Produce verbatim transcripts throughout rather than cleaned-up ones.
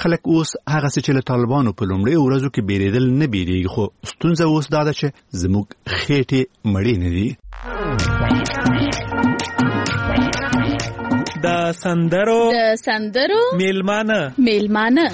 خلک اوس هغه څه چې له طالبانو په لومړۍ ورځو کې بیریدل نه بیریږي، خو ستونزه اوس دا ده چې زموږ خېټې مړې نه دي. د سندرو د سندرو میلمانه میلمانه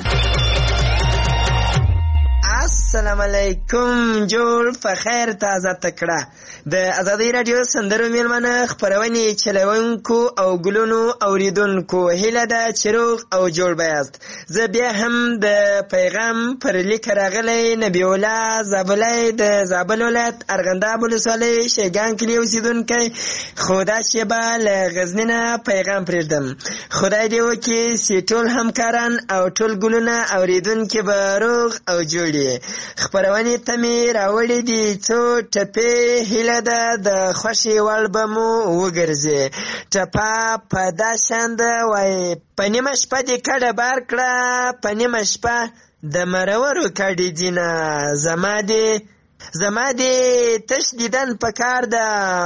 السلام علیکم. جوړ په خیر تازه تکړه د ازادي رادیو سندرو میلمانه خپرونې چلونکو او ګلونو اوریدونکو هیله ده چې روغ او جوړ بیاست. زه بیا هم د پیغام پر لیک راغلی نبی الله زابلی د زابل ولایت ارغنداب ولسوالۍ شیګان کلي اوسېدونکی، خو دا شیبه له غزني نه پیغام پرېږدم. خدای دې وکړي چې ټول همکاران او ټول ګلونه اوریدونکي به روغ او جوړ وي. خپرونې ته مې راوړې دي څو ټپې، هیله ده د خوښې وړ به مو وګرځي. ټپه په دا شان ده وایي: په نیمه شپه دې کډه بار کړه، په نیمه شپه د مرورو کډې ځینه، زما دې زما دې تش دیدن په کار ده،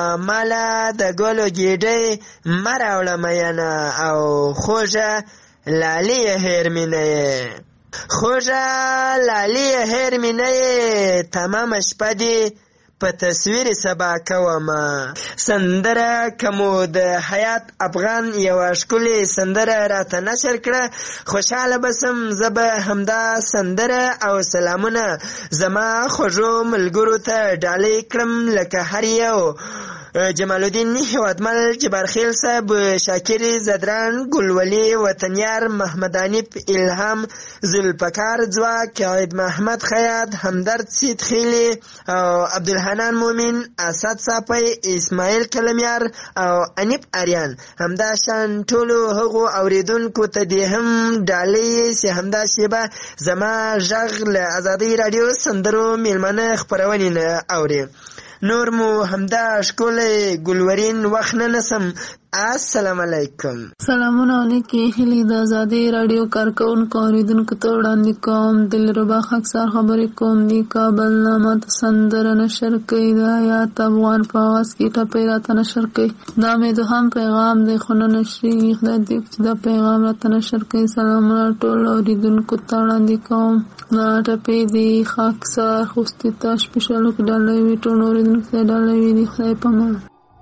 ماله د ګلو ګېډۍ مه راوړه میینه، او خوږه لالې هیر مې نه یې خوږه لالې هیر مې نه یې، تمامه شپه دې په تصویر سبا کومه. سندره که مو د حیات افغان یوه ښکلې سندره راته نشر کړه، خوشحاله بسم. زه به همدا سندره او سلامونه زما خوږو ملګرو ته ډالۍ کړم، لکه هر یو جمال الدین هیوادمل، جبارخیل صاحب، شاکر زدران، ګلولي وطنیار، محمد حنیف، الهام، ذوالفقار ځواک، عید محمد خیاط، همدرد سید خیلی او عبدالحنان مومن، اسد صافی، اسماعیل کلمیار او انیب اریان. همدا شان ټولو هغو اوریدونکو ته دې هم ډالۍ چې همدا شیبه زما غږ له ازادۍ راډیو سندرو میلمانه خپرونې نه اوري. نور مو همدا ښکلی ګلورین وخت نه نسم. السلام علیکم. سلامونه علیکم. هیلې د ازادي راډیو کارکونکو اوریدونکو ته وړاندې کوم. دلربا خاکسار خبرې کوم. د کابل نه ماته سندره نشر کوي، د حیات افغان په آواز کې ټپې راته نشر کوي. دا مې دوهم پیغام دی خو نه نشریږي. خدای دې وکړي چې دا پیغام راته نشر کوي. سلامونه ټول اوریدونکو ته وړاندې کوم. دا ټپې دي خاکسار خوستي ته سپیشلو کې ډالۍ وي، ټول اوریدونکو ته ډالۍ وي. د خدای په امان.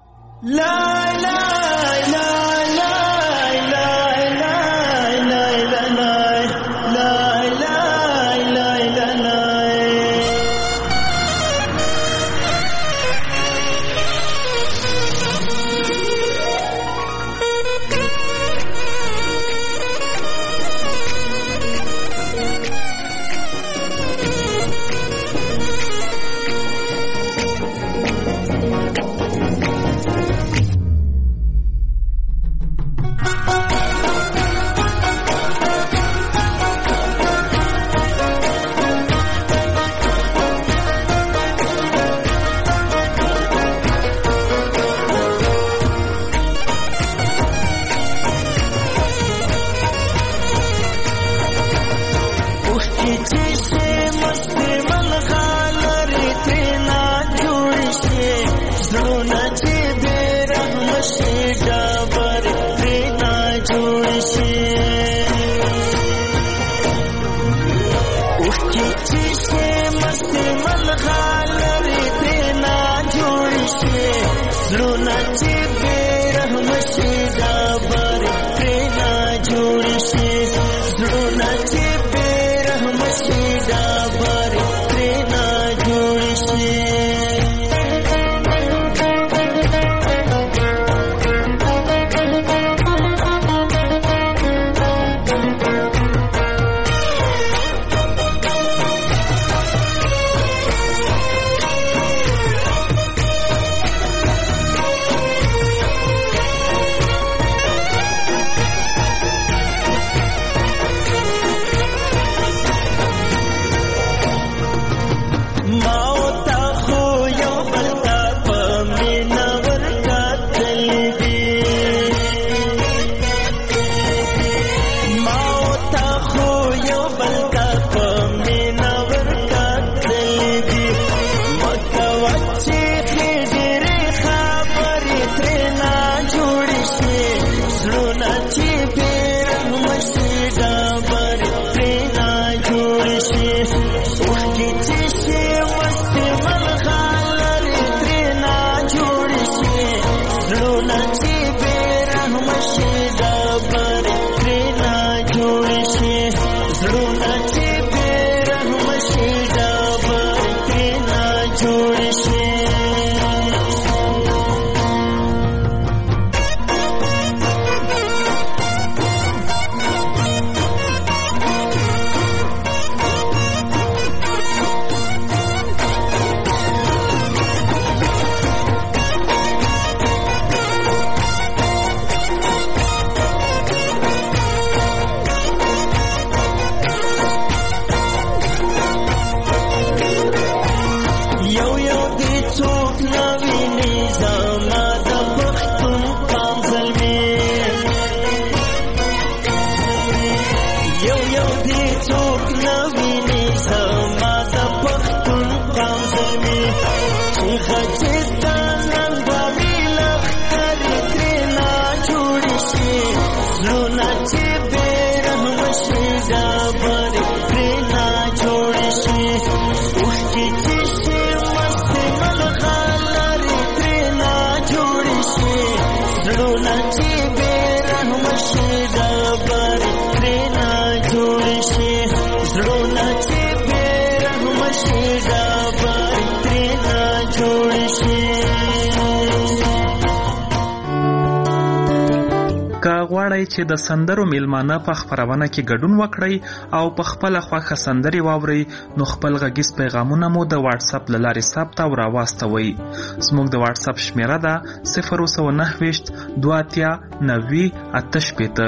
لا لا لا زړونه چې بې رحمه شي ډابر ترېنه جوړ شي. غواړئ چې د سندرو میلمانه په خپرونه کې ګډون وکړئ او په خپله خوښه سندرې واورئ، نو خپل غږیز پیغامونه مو د واتس اپ له لارې ثبت او راواستوئ. زموږ د واتس اپ شمیره ده صفر سوه نهه ویشت دوه اتیا نوي اته شپېته.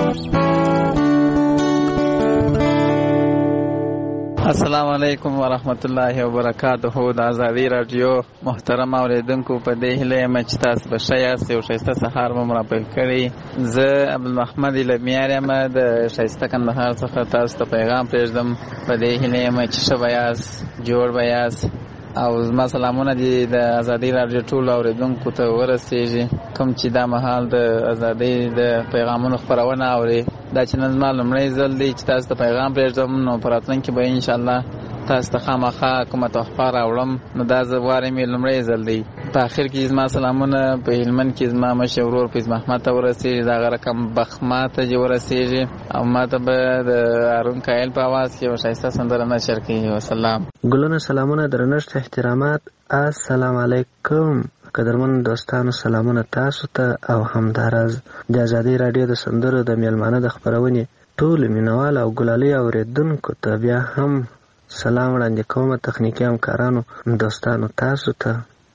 السلام علیکم ورحمت الله وبرکاته. د آزادی رادیو محترم اوریدونکو، په دې هیله یم چې تاسو به ښه یاست. یو ښایسته سهار مو را پیل کړی. زه عبدالمحمد لمیار یم د ښایسته کندهار څخه تاسو ته پیغام پرېږدم. په دې هیله یم چې ښه به یاست، جوړ به یاست، او زما سلامونه دي د آزادی رادیو ټولو اوریدونکو ته ورسیږي کوم چې دا مهال د آزادی د پیغامونو خپرونه اوري. دا چې نن زما لومړی ځل دی چې تاسو ته پیغام پرېږدم، نو په راتلونکي به انشاءالله تاسو ته خامخا کومه تحفه راوړم. نو دا زه غواړم یې لومړی ځل دی. په آخر کې زما سلامونه په هلمند کې زما مشر ورور فیض محمد ته ورسېږي، د هغه رقم بخما ته چې ورسېږي، او ما ته به د هارون کایل په اواز کې یوه ښایسته سندره نشر کړي. وسلام. ګلونه، سلامونه، درنښت، احترامات. السلام علیکم قدرمن دوستانو، سلامونه تاسو ته او همداراز د آزادی رادیو د سندرو د میلمانه د خپرونې ټولو مینوال او ګلالي اوریدونکو ته بیا هم سلام وړاندې کوم. تخنیکي همکارانو، دوستانو، تاسو ته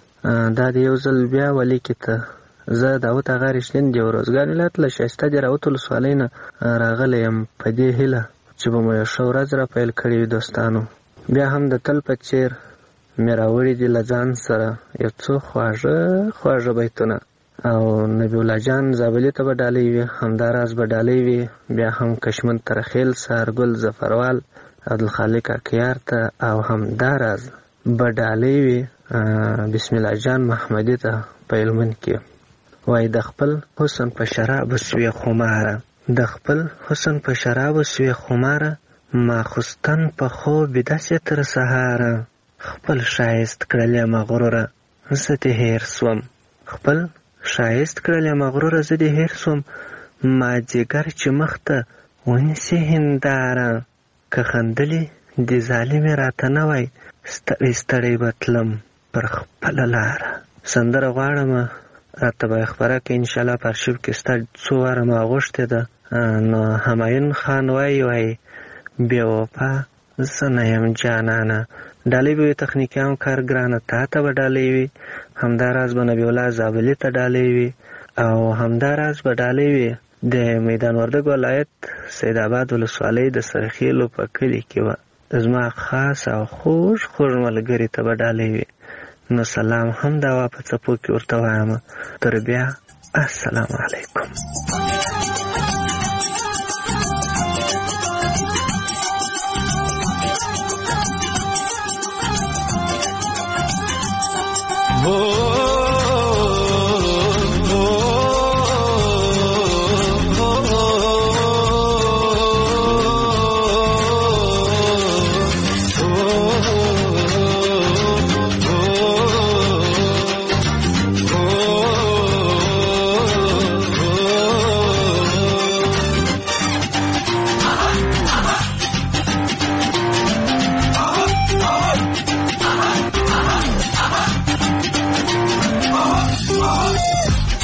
دا د یو ځل بیا ولیکې ته زه داود اغا رشتین د روزګان ولایت له ښایسته د راوت ولسوالۍ نه راغلی یم په دې هیله چې به مو یو ښه ورځ را پیل کړې وي. دوستانو، بیا هم د تل په څېر مې راوړي دي له ځان سره یو څو خواږه خواږه بیتونه، او نبی الله جان زابلي ته به ډالۍ وي، همداراز به ډالۍ وي بیا هم کشمن ترخیل، سهارګل ظفروال، عبدالخالق اکیار ته، او همداراز به ډالۍ وي بسم الله جان محمدي ته په هلمند کې. وایي د خپل حسن په شرابو سوې خماره، د خپل حسن په شرابو سوې خماره، ماخستن په خوب داسې تر سهاره، خپل ښایست کړلې مغروره زه دې هېر سوم، خپل ښایست کړلې مغروره زه دې هېر سوم، مازدیګر چې مخ ته ونیسي هنداره، که خندلې د ظالمې راته نه وای ستړی ستړی به تلم پر خپله لاره. سندره غواړم راته به یې خپره کړې انشاءالله. په ارشیف کې ستا څو واره ما غوښتې ده. نو همایون خان وایي وایي بې وفا زه نه یم جانانه. ډالۍ به وي تخنیکي همکار ګرانه، تا ته به ډالۍ وي، همداراز به نبی الله زابلي ته ډالۍ وي، او همداراز به ډالۍ وي د میدان وردګ ولایت سید آباد ولسوالۍ د سرخیلو په کلي کې به زما خاص او خوږ خوږ ملګري ته به ډالۍ وي. نو سلام هم دا وا په څپو کې ورته وایم. تر بیا السلام علیکم.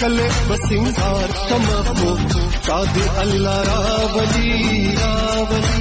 کله بسنگار کمخو تا دې الله راولي راولي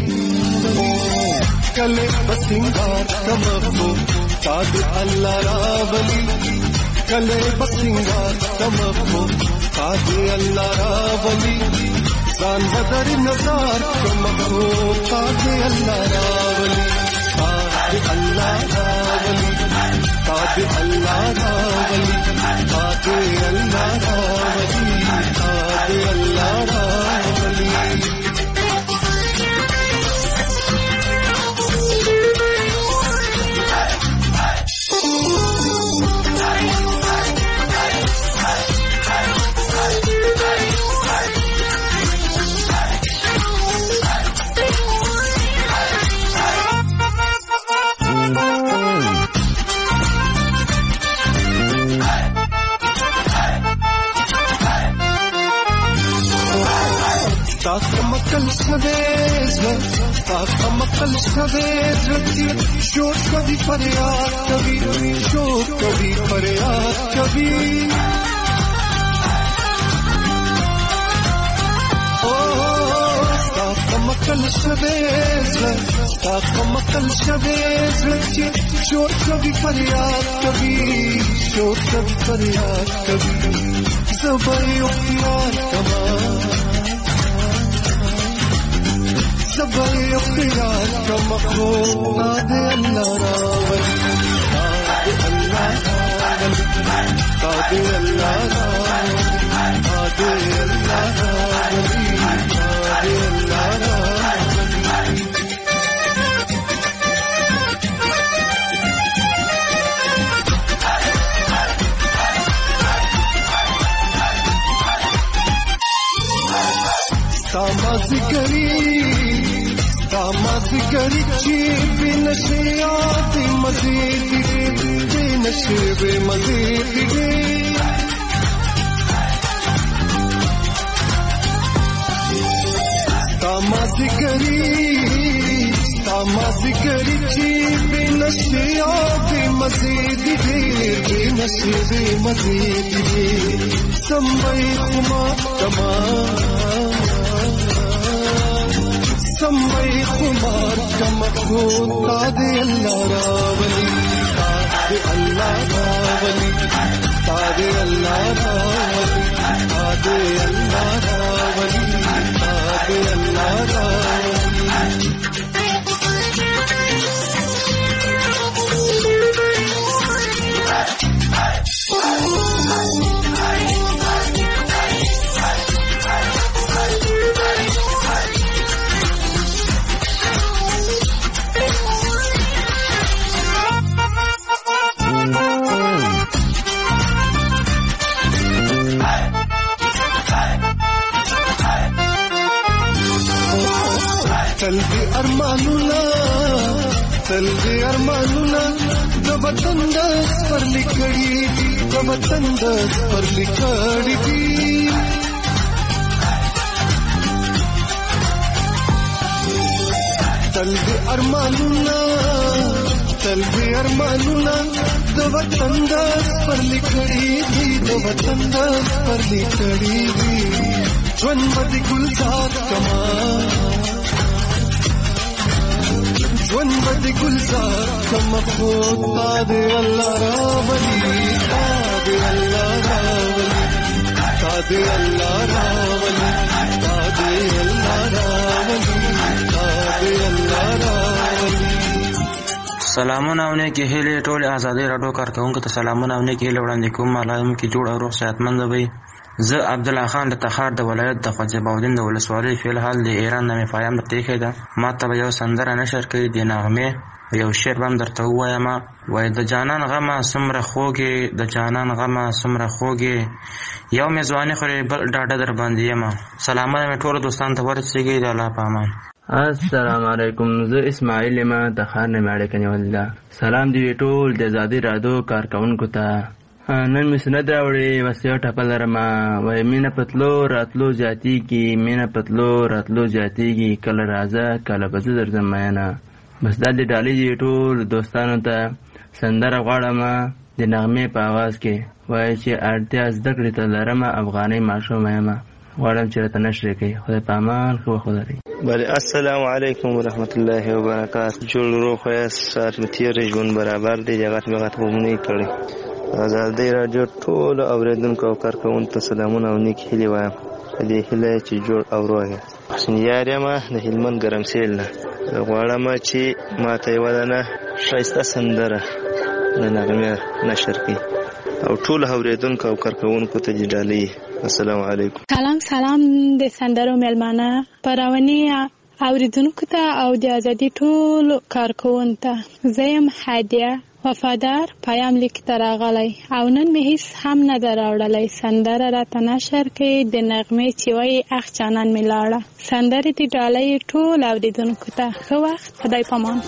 کله بسنگار کمخو تا دې الله راولي کله بسنگار کمخو تا دې الله راولي ځان بدر نظر کمخو تا دې الله راولي تا دې الله راولي تا دې الله راولي تا دې الله راولي تا دې الله راولي مکل شویز تا مکل شویز شوق کبھی فریاد کبھی شوق کبھی فریاد کبھی مکل شویز تا مکل شویز شوق کبھی فریاد کبھی شوق کبھی فریاد کبھی زبائی اختیار کمان زبائی اختیار کا مخلوق تادے اللہ راولی تادے اللہ راولی تادے اللہ راولی تادے اللہ راولی تامازی کری تامازی کری چی بی نشیات مزید بی نشیب مزید تامازی کری تامازی کری چی بی نشیات مزید بی نشیب مزید سمبئی خما کمان سمبئی خمار کمخون تادے اللہ راولی تادے اللہ راولی تادے اللہ راولی تادے اللہ راولی تادے اللہ راولی تل دې ارمانونه تل دې ارمانونه د وطن د پر لیکړي د وطن د پر لیکړي تل دې ارمانونه تل دې ارمانونه د وطن د پر لیکړي د وطن د پر لیکړي ژوند باندې ګلزار کما ژوند باندې ګلزار کما خو تادې الله راولي تادې الله راولي تادې الله راولي تادې الله راولي تادې الله راولي. سلامونه او نیکې هیلې ټول آزادۍ راډیو کارکونکو ته سلامونه او نیکې هیلې وړاندې کوم. الله دې کې جوړ او روغ صحتمند وي. زه عبدالله خان د تخار د ولایت د خواجه باودین د ولسوالۍ فی الحال د ایران نه مې فایم درته ایښې ده. ما ته به یو سندره نشر کوي د نغمې یو شعر به هم درته ووایم. وایي د جانان غمه څومره خوږې د جانان غمه څومره خوږې یو مې ځواني خورې بل ډاډه در باندې یمه. سلامونه مې ټولو دوستانو ته ورسېږي. د الله په امان. السلام علیکم. زه اسماعیل یم د ښار نه مې اړیکه نیولې ده. سلام دې وي ټول د ازادۍ راډیو کارکوونکو ته. نن مې سند راوړې بس یو ټپه لرمه. وایي مینه په تلو راتلو زیاتېږي مینه په تلو راتلو زیاتېږي کله راځه کله به زه درځم مینه. بس دا دې ډالۍ دي ټول دوستانو ته. سندره غواړم د نغمې په आवाज کې وایي چې اړتیا زده کړې ته لرمه افغاني ماشوم یم غواړم چې راته نشر کړي خدای په امان ښه وخت ولرئ. بله السلام علیکم ورحمت الله وبرکاته. جوړ روغ یاست ساعت مې تېری ژوند برابر دی جګت مې غټ خوبونه یې کړی. ازادي راډیو ټولو اورېدونکو او کارکوونکو ته سلامونه او نیک هیلې وایم په دې هیله چې جوړ او روغ یاست. حسین یار یم د هلمند ګرمسېل نه. زه غواړم چې ما ته یوه دانه ښایسته سندره د نغمې نشر کړي او ټولو اورېدونکو او کارکوونکو ته دې ډالۍ. السلام علیکم. سلام سلام د سندرو میلمانه پرونی اوریدونکو ته او د ازادي ټولو کارکوونکو ته. زه یم هادیه وفادار پیام لیک ته راغلی او نن مې هیڅ هم نه ده راوړلی. سندره راته نشر کړي د نغمې چې وایي اخ جانان مې لاړه. سندرې د ډالۍ ټول اوریدونکو ته ښه وخت. خدای پامان.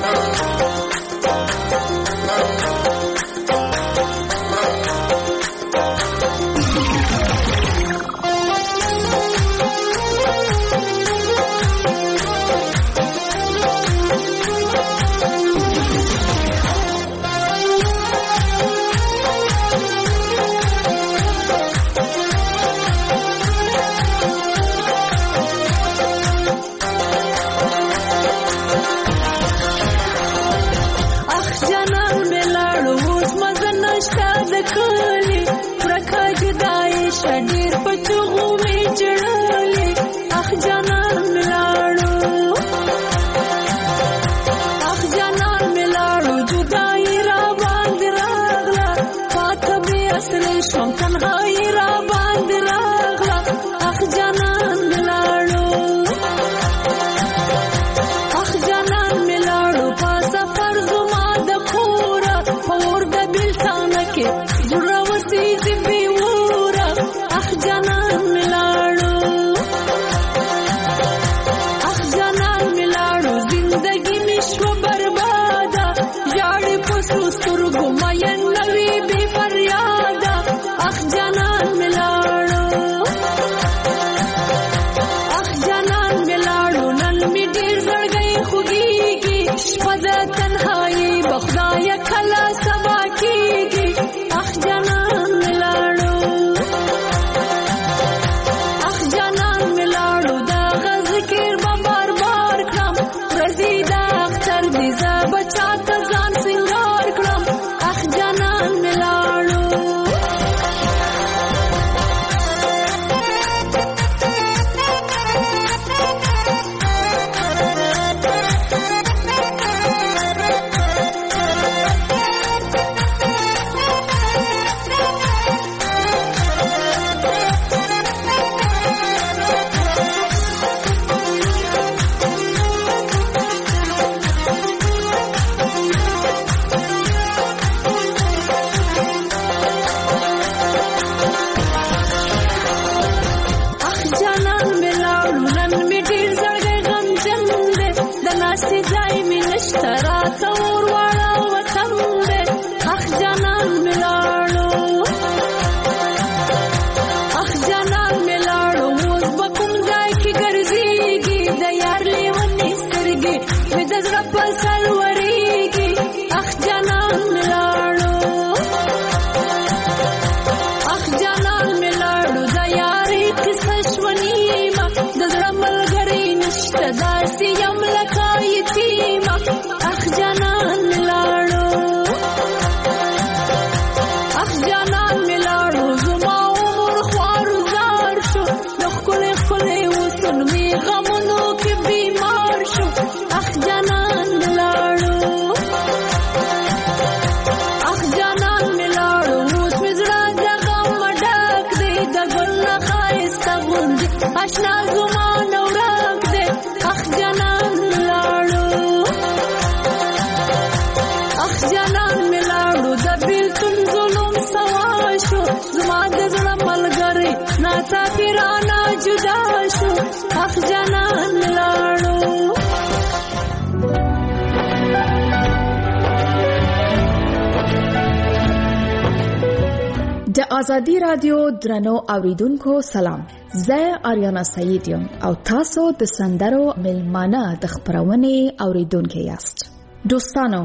د ازادي رادیو درنو اوریدونکو سلام. زه آریانا سعید یم او تاسو د سندرو ملمانه د خبرونه اوریدونکو یاست. دوستانو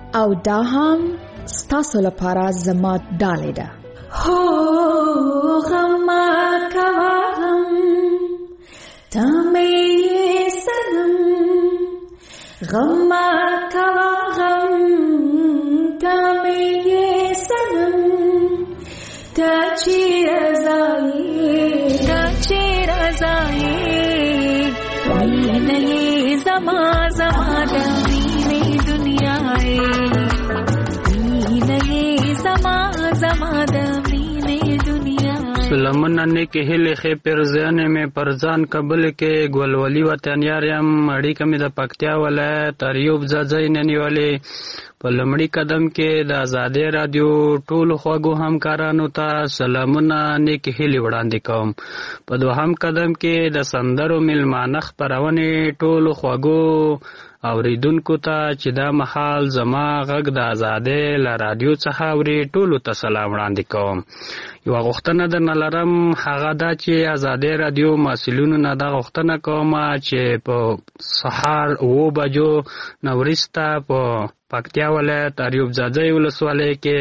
او دا هم ستاسو لپاره زما ډالۍ ده. هو غم کوا غم تا مې سنم، غم کوا غم تا مې سنم، تا چیرې ځای تا چیرې ځای مینه زما زما د مینې دنیا مینه زما زما د مینې دنیا. سلامونه نیکې هیلې ښې پرزیانې مې پرځان کابل کې ګلولي وطنیار یم. اړیکه مې د پکتیا ولایت اریوب ځاځی نه نیولې. په لومړي قدم کې د ازادۍ رادیو ټولو خوږو همکارانو ته سلامونه نیکې هیلې وړاندې کوم. په دوهم قدم کې د سندرو میلمانه خپرونې ټولو خوږو اوریدونکو ته چې دا مهال زما غږ د ازادۍ له رادیو څخه اوري ټولو ته سلام وړاندې کوم. یوه غوښتنه درنه لرم، هغه دا چې ازادۍ رادیو مسؤلینو نه دا غوښتنه کوم چې په سهار اوه بجو نه وروسته په پکتیا ولایت اریوب ځاځی ولسوالۍ کې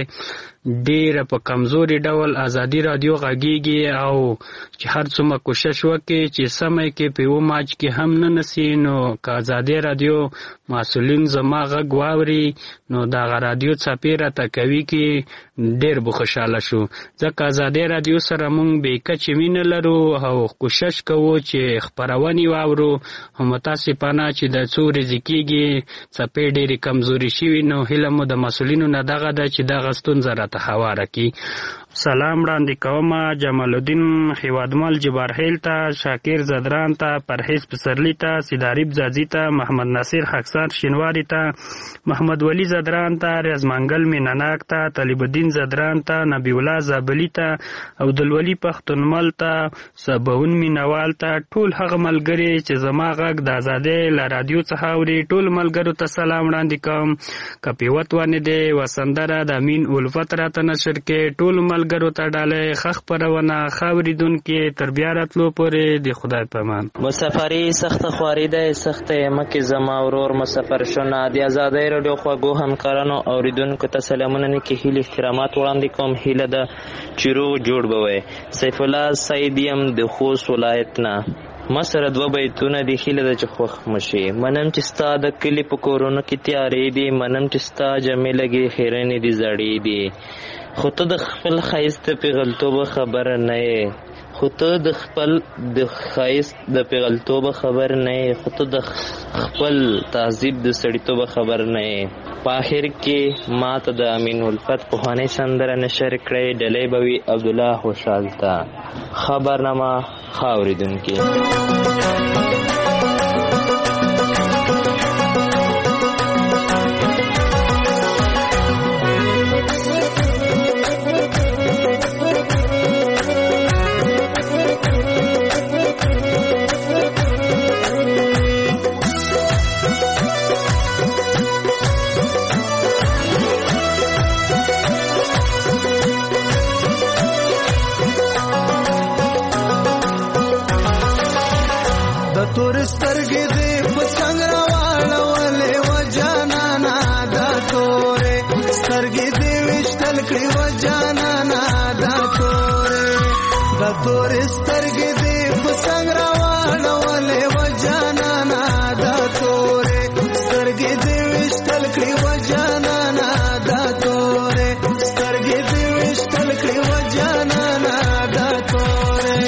ډیره په کمزوري ډول ازادي رادیو غږیږي او چې هر څومره کوشش وکړي چې سمه کې په یو ماچ کې هم نه نسی، نو که ازادي رادیو مسؤلین زما غږ واوري نو دغه رادیو څپې راته کوي کې ډېر به خوشحاله شو، ځکه ازادي رادیو سره موږ بې کچې مینه لرو او کوشش کوو چې خپرونې واورو. خو متاسفانه چې د څو ورځې کېږي څپې ډېرې کمزوري شوي، نو هیله مو د مسؤلینو نه دغه ده چې دغه ستونزه راته هواره کړي. سلام وړاندې کوم جمال الدین هیوادمل جبارهیل ته، شاکر زدران ته، پرهیز پسرلی ته، سیداریب زازی ته، محمد ناصر خاکسار شینواری ته، محمد ولی زدران ته، ریاضمنګل مینناک ته، طالب الدین زدران ته، نبی الله زابلی ته، عبدالولی پښتونمل ته، سباون مینوال ته، ټول هغه ملګري چې زما غږ د ازادۍ له رادیو څخه اوري ټول ملګرو ته سلام وړاندې کوم. که پیوت ونه دی وسندره د امین الفت راته نشر کې ټول ملګرو ته ډالۍ ښه خپرونه ښه اورېدونکي تر بیا راتلو پورې د خدای په امان. مسافري سخته خواري دی سخته یې مکې زما ورور مسافر شونه. د ازادۍ راډیو خوږو همکارانو اورېدونکو ته سلامونه نیکې هیلې احترامات وړاندې کوم. هیله ده چې روغ جوړ به وئ. سیف الله سعید یم د خوست ولایت نه. ما سره دوه بیتونه دي، هیله ده چې خوښ مو شي. منم چې ستا د کلي په کورونو کې تیارې دي، منم چې ستا جمې لګې خیرنې دي زړې دي، خو ته د خپل ښایست د پیغلتوبه خبره نه یې، خو ته د خپل د ښایست د پیغلتوبه خبر نه یې، خو ته د خپل تهذیب د سړیتوبه خبر نه یې. په آخر کې ما ته د امین الفت پخوانۍ سندره نشر کړی، ډلۍ به وي عبدالله خوشحال ته. ښه برنامه ښه اورېدونکي. تور سترګې دې په څنګ راواړولې و جانانا، دا تورې سترګې دې ویشتل کړې و جانانا، دا تورې دا تورې سترګې دې په څنګ راواړولې و جانانا، دا تورې سترګې دې ویشتل کړې و جانانا، دا تورې سترګې دې ویشتل کړې و جانانا، دا تورې.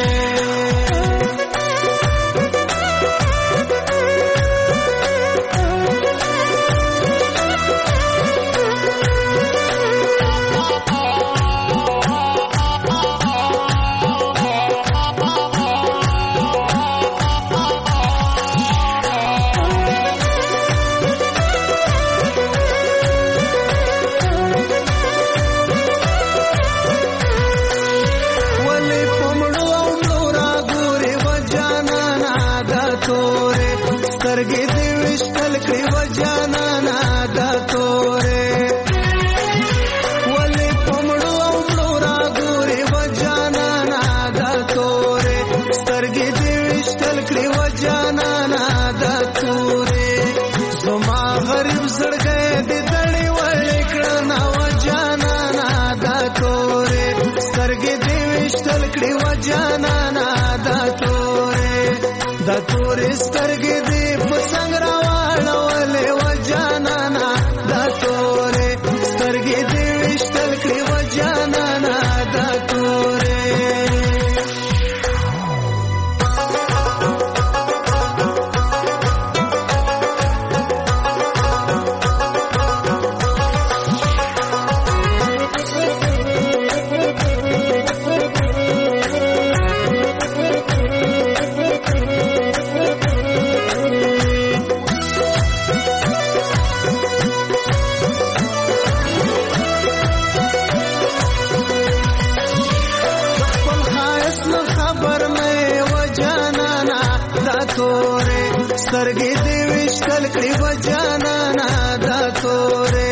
تورې سترګې دې په څنګ راواړولې و جانانا دا تورې سترګې دې ویشتل کړې و جانانا دا تورې سترګې دې ویشتل کړې و جانانا دا تورې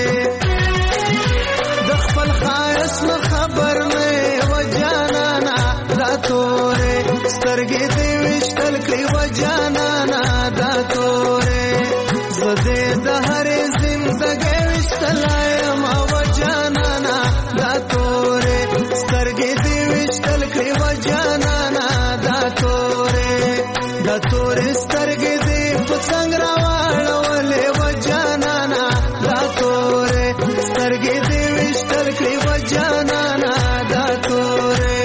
د خپل ښایست نه خبر نه و جانانا دا تورې سترګې دې ویشتل کړې و جانانا دا تورې زه دې د هرې زندګۍ ویشتلی یم و جانانا دا تورې سترګې دې ویشتل کړې و جانانا دا تورې دا تورې سترګې څنګ راواړولې و جانانا دا تورې سترګې دې ویشتل کړې و جانانا دا تورې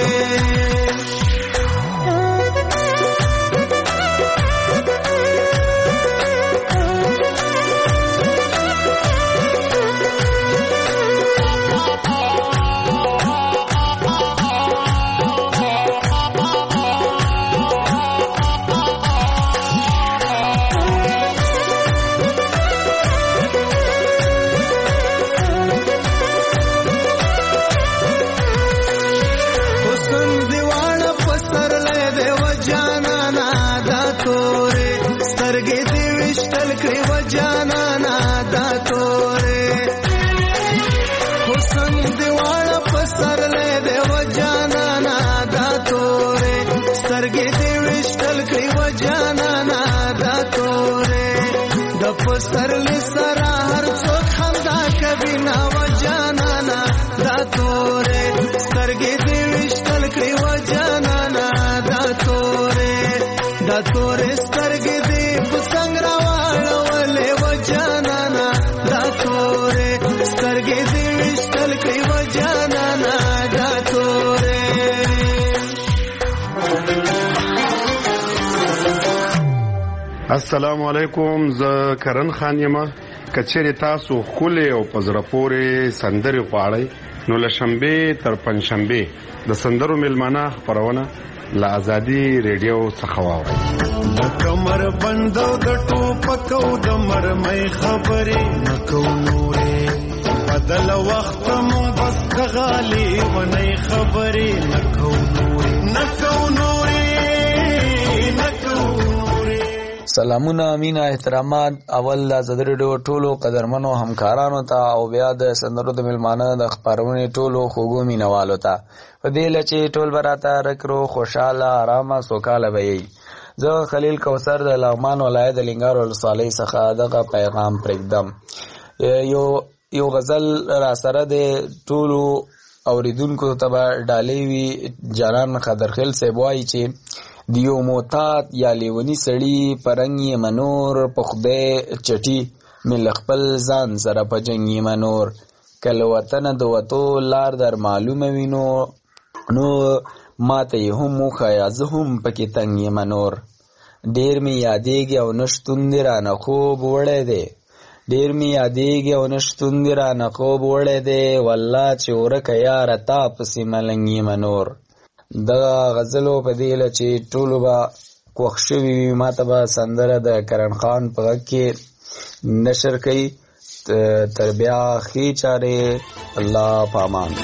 پسرلی سرا هر څوک خندا کوي نا و جانانا دا تورې سترګې دې ویشتل کړې و جانانا دا تورې دا تورې سترګې دې په څنګ راواړولې و جانانا دا تورې سترګې دې ویشتل کړې و جانانا دا تورې السلام علیکم. زه کرن خان یم. کچېرې تاسو ښکلې او په زړه پورې سندرې غواړئ نو له شنبې تر پنجشنبې د سندرو میلمانه خپرونه له ازادي ریډیو څخه واورئ. د کمر بندو د ټوپکو د مرمۍ خبرې نه کوو نورې بدل وخت مو بس د غالي ونۍ خبرې نه کوو نورې نه کوو نورې نه کوو. سلامونه مینا احترامات اول د ازادي ریډیو ټولو قدرمنو همکارانو ته او بیا د سندرو د میلمانه د خپرونې ټولو خوږو مینوالو ته په دې لچې ټول براته رکرو خوشاله آرامه سوکاله وي. زه خلیل کوثر د لغمان ولایت د لنګار ولسوالۍ څخه دغه پیغام پرېږدم. یو یو غزل را سره د ټولو اوریدونکو ته به ډالۍ وي. جانان قدرخیل صاحب وایي چې دیو موتات یا لیونی سړی پرنګي منور په خدای چټي مل خپل ځان سره په جنګي منور کله وطن د وتو لار در معلومه وینو نو ماته هم خیا زه هم پکې تنګي منور ډیر می یادېږي او نشتون دی رانه خوب وړی دی ډیر می یادېږي او نشتون دی رانه خوب وړی دی والله چې ورکه یاره تا پسې ملنګي منور. دغه غزلو په دی له چې ټولو به خوښ شوي وي ماته به سندره د کرن خان په غږ کې نشر کوي. تر بیا ښې چارې الله پامان.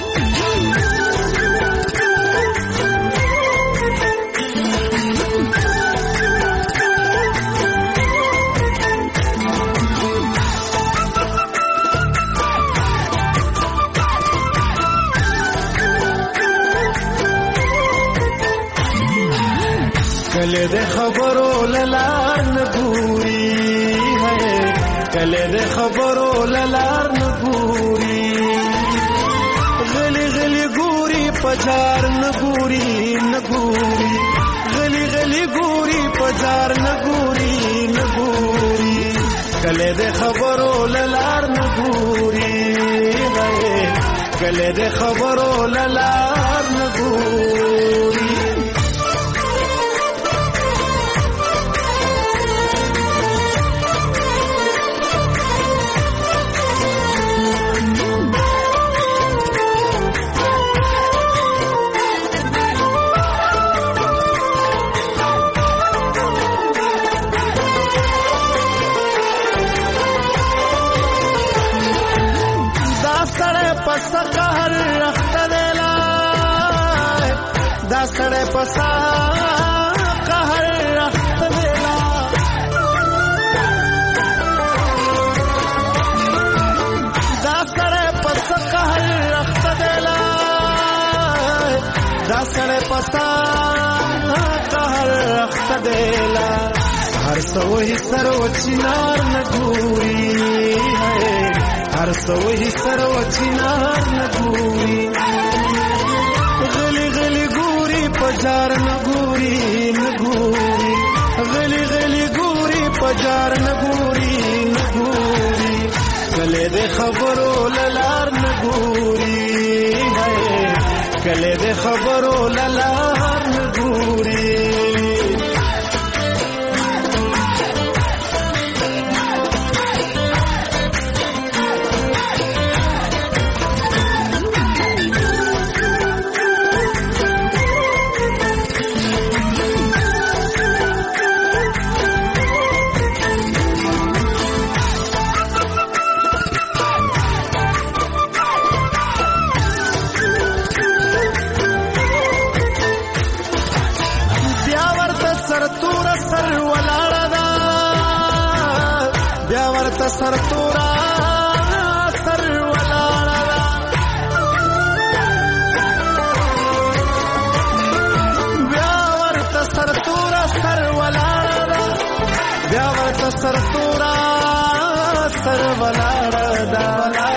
کله د خبرو للار نه ګوري ہے کله د خبرو للار نه ګوري غلی غلی ګوري پجار نه ګوري نه ګوري غلی غلی ګوري پجار نګوري نګوري کله د خبرو للار نګوري کله د خبرو للار نګوري قهر رخت دیلا دا سڑے پسا قهر رخت دیلا دا سڑے پسا قهر رخت دیلا دا سڑے پسا قهر رخت دیلا هر سوہی سرو چنار نگوری ہے هر سوہی سرو چنار نگوری غلی غلی گوری پجار نگوری نگوری غلی غلی گوری پجار نگوری نگوری کلے دے خبرو للار نگوری ہے کلے دے خبرو للار نگوری سر تورا سر ولاړه بیا ورته سر تورا سر ولاړه بیا ورته سر تورا سر ولاړه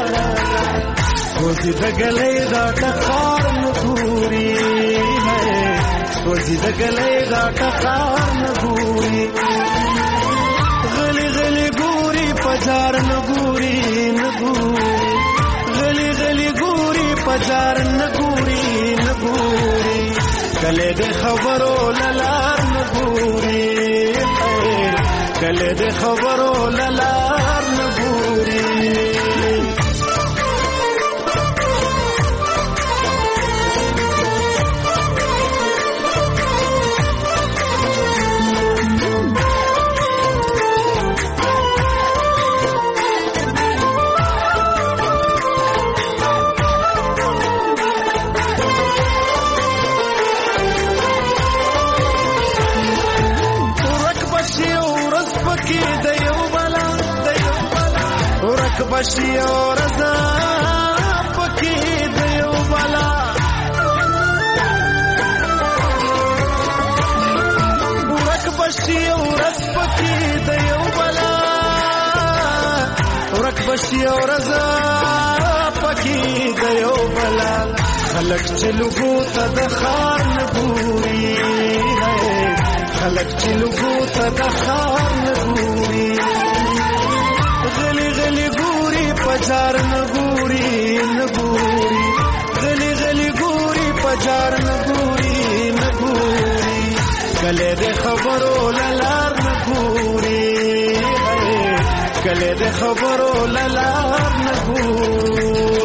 کوزي د ګلې دا ټکار نګوري ہے کوزي د ګلې دا ټکار نګوري غلی غلی گوری پجار نگوری نگوری غلی غلی گوری پجار نگوری نگوری کلے دے خبرو للار نگوری کلے دے خبرو للار نگوری بشی اور رضا پکی دیو بالا ورک بشی اور رض پکی دیو بالا ورک بشی اور رضا پکی دیو بالا خلق چلو تا دخار نگوری ہے خلق چلو تا دخار نگوری غلی غلی گوری پجار نگوری نگوری غلی غلی گوری پجار نگوری نگوری کلے دے خبرو للار نگوری کلے دے خبرو للار نگوری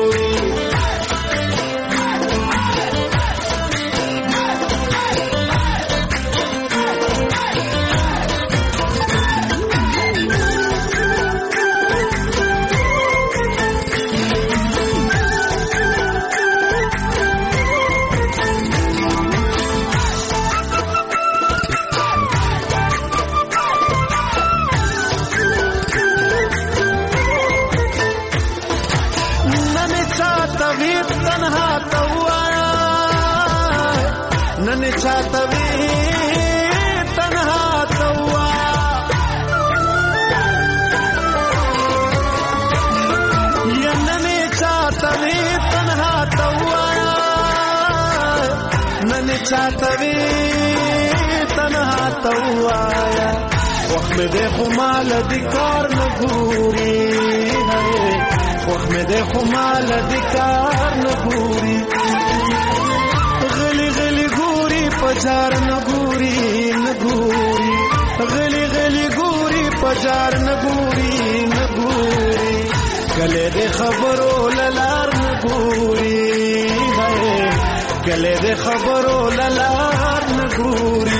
نن چاہتا وی تنہا توا یا نن چاہتا وی تنہا توا نن چاہتا وی تنها توایا وخت مې د خو مال د کار نه ګوري وخت مې د خو مال د کار نه ګوري غلی غلی ګوري پجار نه ګوري نه ګوري غلی غلی ګوري پجار نه ګوري نه ګوري کله د خبرو للار نه ګوري کله د خبرو للار نه ګوري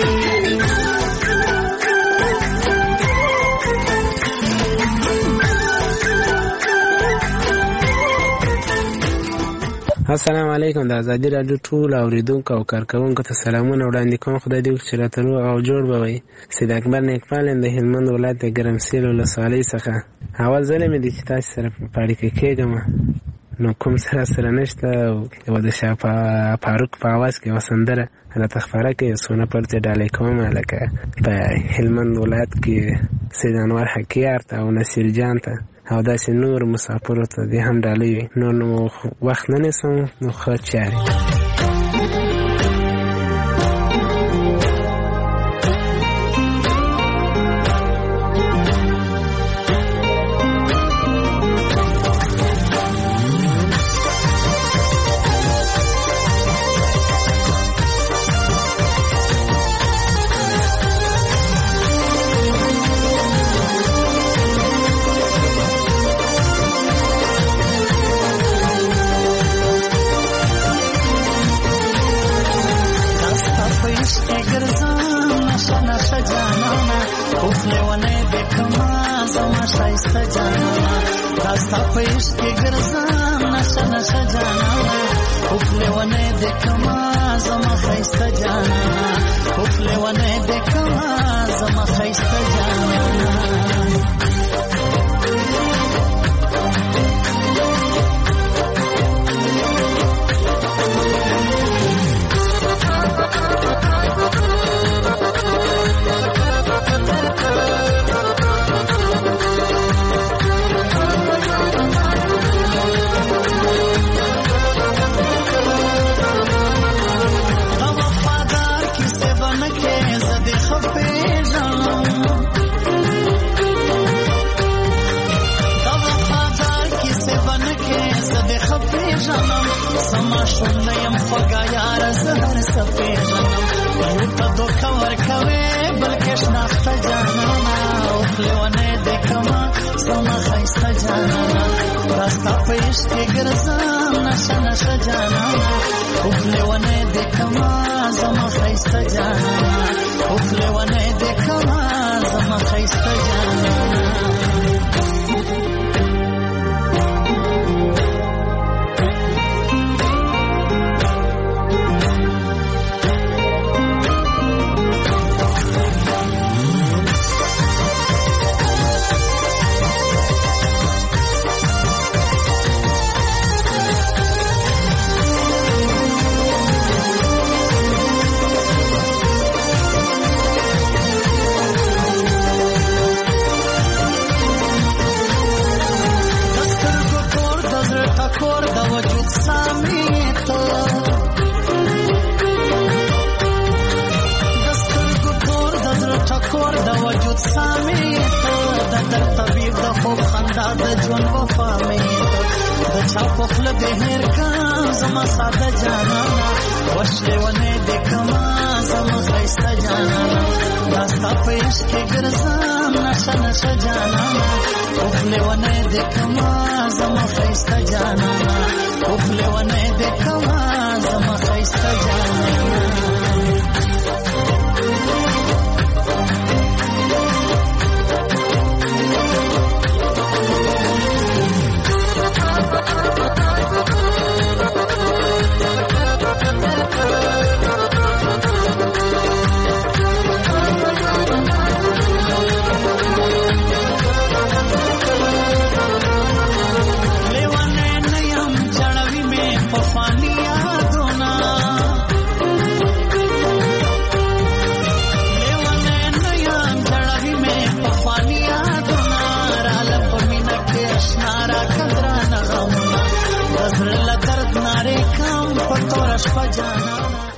السلام علیکم. د ازادي راډیو ټول اوریدونکو او کارکونکو ته سلامونه وړاندې کوم. خدای دې وکړي چې راته روغ او جوړ به وئ. سید اکبر نیکپال یم د هلمند ولایت د ګرمسیر ولسوالۍ څخه. اول ځل مې دی چې تاسو سره په اړیکه کېږم، نو کوم سره سره نشته. یوه د شاه فاروق په اواز کې یوه سندره راته خپاره کړې، سونه پرته ډالۍ کومه، لکه په هلمند ولایت کې سید انور حکیار ته او نصیر جان ته او داسې نور مسافرو ته دې هم ډالۍ وي. نو نو وخت نه نیسم، نو ښه چارې.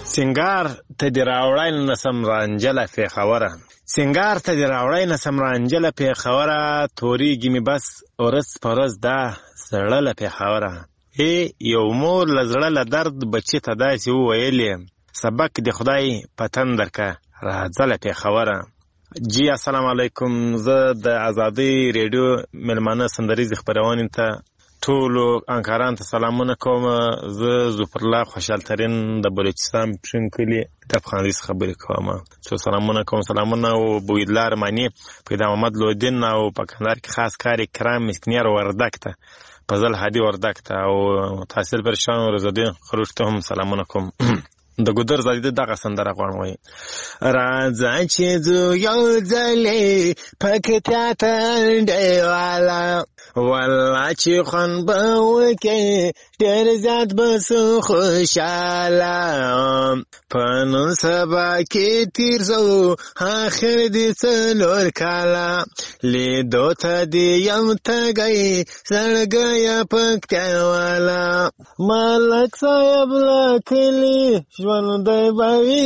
سنگار ته دی راوړای نسم رانجله پیښوره سنگار ته دی راوړای نسم رانجله پیښوره توریږي می بس ورځ په ورځ دا زړه پیښوره ای یو مور لزړه له درد بچی ته داسې وویلې سبق د خدای پتن درکه راځله پیښوره. جی السلام علیکم. زه د ازادي ریډیو ملمانه سندریز خبرونه ته ټولو انکاران ته سلامونه کوم. زه ظفر الله خوشحال ترین د بلوچستان پښنکلی د افغانستان خبرې کوم. څو سلامونه کوم. سلامونه او بویدلا رمانی پیدا محمد لودین او په کندهار کې خاص کار کرام مسکنیر وردک ته فضل هادي وردک ته او تحصیل پرشان رضادین خروج ته هم سلامونه کوم. د ګودر زاده دغه سندره غواړم وای راځه چې زو یو ځلې پکتیا ته ډیوالا والله چې خون به وکې ډېر زیات به سو خوشاله په نن سبا کې تیر زو آخر دې څلور کاله لیدو ته دې یم تږی زړګی پکتیا والا ملک صاحب له کلي ژوندی به وي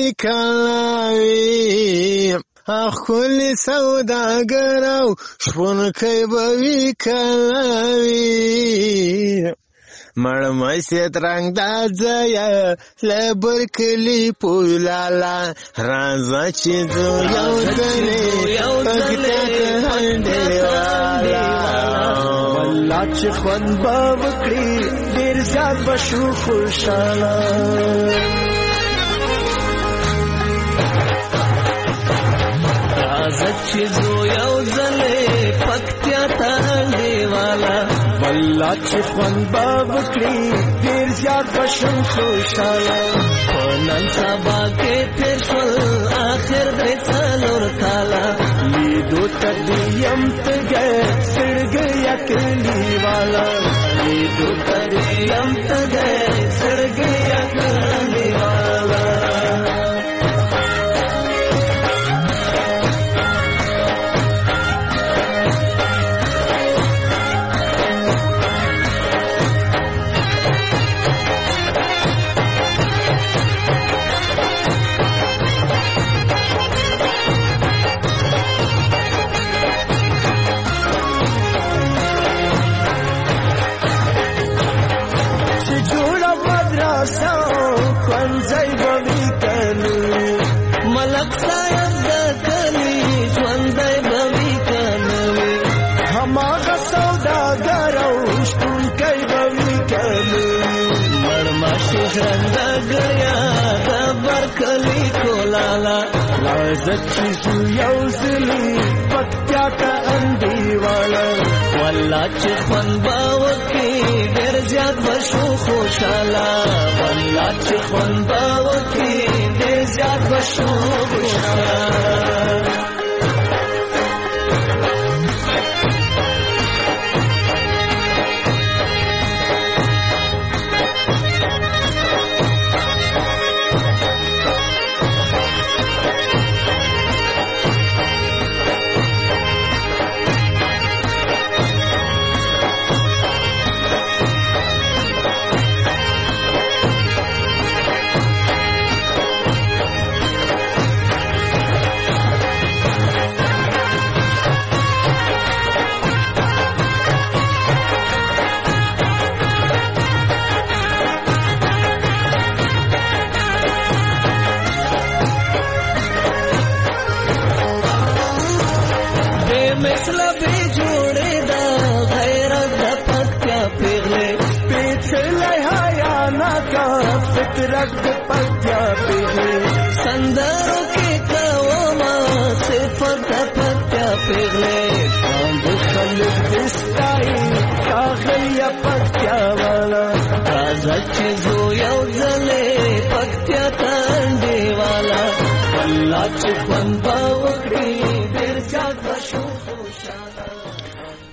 کلاوي اخولی سوداگر او شپونکی به وي کلاوي مړمه سیت رنگ دا ځایه له برکلي پولاله راځه چې زو یو ځلې پکتیا ته ډیوالا والله چې خوند به وکړي ډېر زیات به شو خوشحاله راځه چې زو یو ځلې پکتیا ته ډیوالا والله چې خوند به وکړي ډېر زیات به شم خوشحاله په نن سبا کې تېر شول آخر درې څلور کاله لیدو ته دې یم تږی زړګی کلیواله لیدو ته دې یم تږی زړګی کلیواله ملک صاحب د کلی ژوندی به وي که نه وي هماغه سوداګر او شپونکی به وي که نه وي مړمه شیخ رندګړیا د برکلي کولاله راځه چې زو یو ځلې پکتیا ته انډیواله والله چې خوند به وکړي ډېر زیات به شو خوشحاله والله چې خوند به وکړي ډېر زیات به شو خوشحاله